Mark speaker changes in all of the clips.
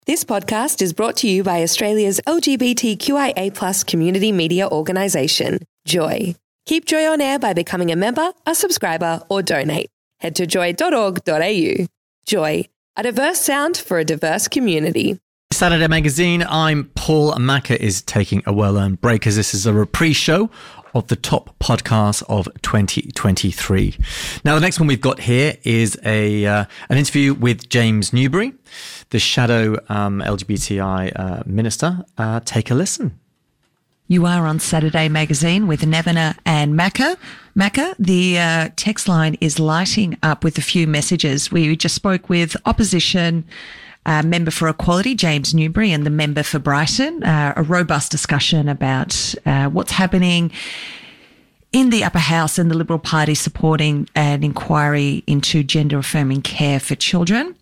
Speaker 1: This podcast is brought to you by Australia's LGBTQIA+ community media organisation, Joy. Keep Joy on air by becoming a member, a subscriber, or donate. Head to joy.org.au. Joy, a diverse sound for a diverse community.
Speaker 2: Saturday Magazine, I'm Paul Macca is taking a well-earned break as this is a reprise show of the top podcast of 2023. Now, the next one we've got here is an interview with James Newbury, the shadow LGBTI minister. Take a listen.
Speaker 3: You are on Saturday Magazine with Nevena and Macca. Macca, the text line is lighting up with a few messages. We just spoke with opposition member for Equality, James Newbury, and the member for Brighton. A robust discussion about what's happening in the upper house and the Liberal Party supporting an inquiry into gender-affirming care for children.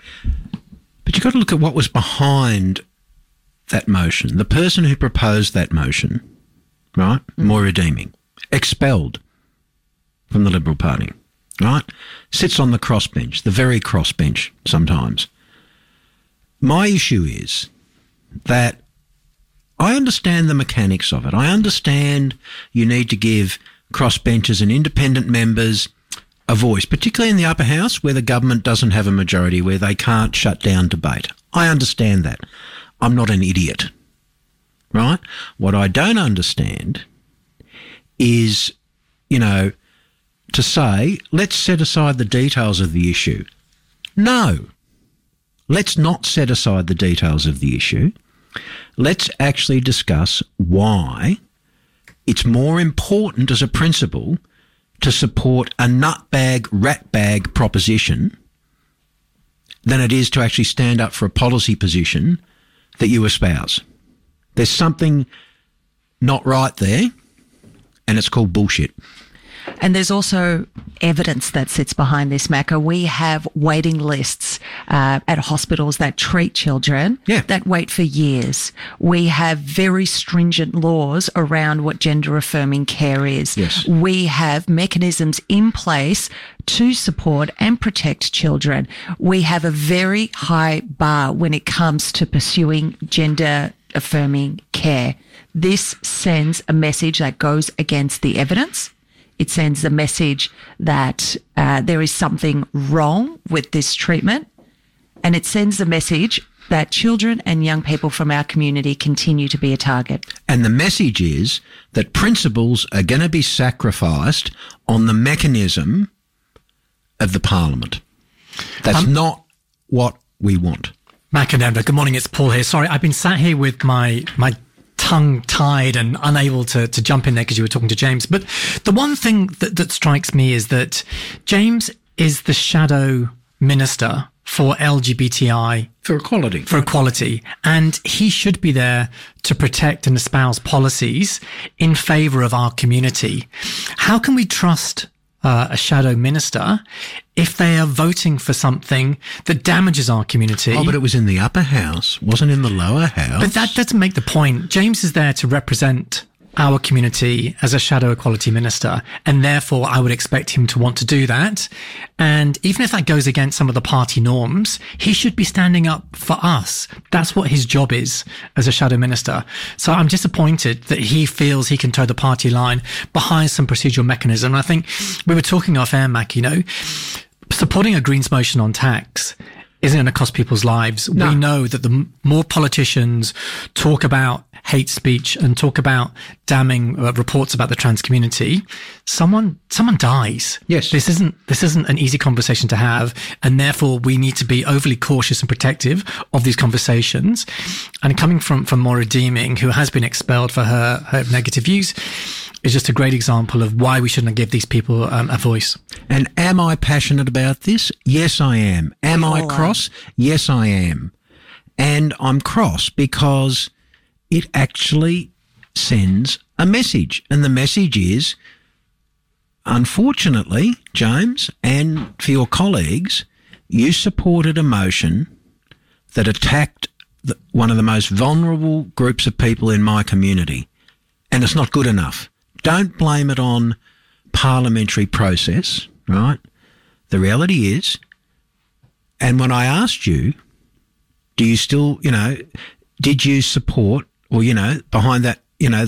Speaker 4: But you've got to look at what was behind that motion. The person who proposed that motion, right, Moira Deeming, expelled from the Liberal Party, right, sits on the crossbench, the very crossbench sometimes. My issue is that I understand the mechanics of it. I understand you need to give crossbenchers and independent members a voice, particularly in the upper house where the government doesn't have a majority, where they can't shut down debate. I understand that. I'm not an idiot, right? What I don't understand is, to say, let's set aside the details of the issue. No. Let's not set aside the details of the issue. Let's actually discuss why it's more important as a principle to support a nutbag, ratbag proposition than it is to actually stand up for a policy position that you espouse. There's something not right there, and it's called bullshit.
Speaker 3: And there's also evidence that sits behind this, Macca. We have waiting lists at hospitals that treat children that wait for years. We have very stringent laws around what gender-affirming care is.
Speaker 4: Yes.
Speaker 3: We have mechanisms in place to support and protect children. We have a very high bar when it comes to pursuing gender-affirming care. This sends a message that goes against the evidence. It sends the message that there is something wrong with this treatment, and it sends the message that children and young people from our community continue to be a target.
Speaker 4: And the message is that principles are going to be sacrificed on the mechanism of the Parliament. That's not what we want.
Speaker 2: Mac and Denver, good morning, it's Paul here. Sorry, I've been sat here with my tongue-tied and unable to jump in there because you were talking to James. But the one thing that strikes me is that James is the shadow minister for LGBTI.
Speaker 4: For equality.
Speaker 2: For equality. And he should be there to protect and espouse policies in favour of our community. How can we trust a shadow minister if they are voting for something that damages our community?
Speaker 4: Oh, but it was in the upper house, wasn't in the lower house.
Speaker 2: But that doesn't make the point. James is there to represent our community as a shadow equality minister, and therefore I would expect him to want to do that. And even if that goes against some of the party norms, he should be standing up for us. That's what his job is as a shadow minister. So I'm disappointed that he feels he can toe the party line behind some procedural mechanism. And I think we were talking off air, Mac, supporting a Greens motion on tax isn't going to cost people's lives. No. We know that the more politicians talk about hate speech and talk about damning reports about the trans community, someone dies.
Speaker 4: Yes.
Speaker 2: This isn't an easy conversation to have, and therefore we need to be overly cautious and protective of these conversations. And coming from Moira Deeming, who has been expelled for her negative views, is just a great example of why we shouldn't give these people a voice.
Speaker 4: And am I passionate about this? Yes, I am. Am I cross? Yes, I am. And I'm cross because it actually sends a message. And the message is, unfortunately, James, and for your colleagues, you supported a motion that attacked one of the most vulnerable groups of people in my community. And it's not good enough. Don't blame it on parliamentary process, right? The reality is, and when I asked you Do you still, did you support or, behind that,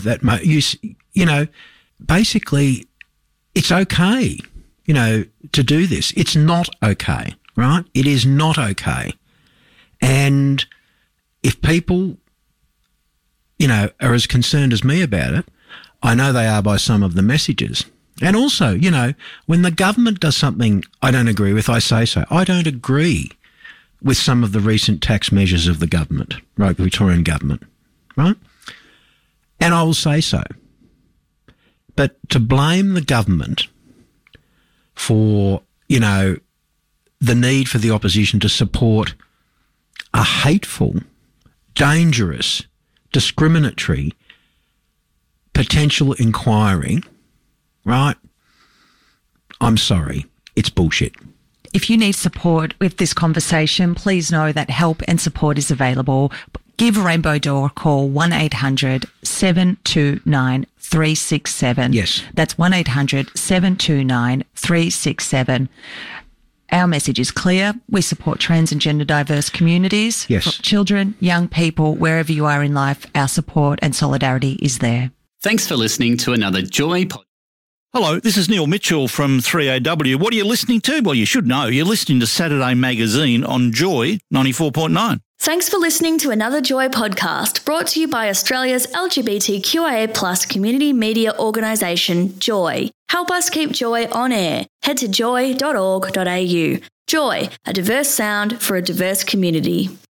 Speaker 4: basically it's okay, to do this. It's not okay, right? It is not okay. And if people, are as concerned as me about it, I know they are by some of the messages. And also, when the government does something I don't agree with, I say so. I don't agree with some of the recent tax measures of the government, right, the Victorian government, right? And I will say so. But to blame the government for, the need for the opposition to support a hateful, dangerous, discriminatory potential inquiry, right? I'm sorry, it's bullshit.
Speaker 3: If you need support with this conversation, please know that help and support is available. Give Rainbow Door a call, 1-800-729-367.
Speaker 4: Yes.
Speaker 3: That's 1-800-729-367. Our message is clear. We support trans and gender diverse communities.
Speaker 4: Yes.
Speaker 3: For children, young people, wherever you are in life, our support and solidarity is there.
Speaker 5: Thanks for listening to another Joy podcast.
Speaker 6: Hello, this is Neil Mitchell from 3AW. What are you listening to? Well, you should know. You're listening to Saturday Magazine on Joy 94.9.
Speaker 7: Thanks for listening to another Joy podcast brought to you by Australia's LGBTQIA+ community media organisation, Joy. Help us keep Joy on air. Head to joy.org.au. Joy, a diverse sound for a diverse community.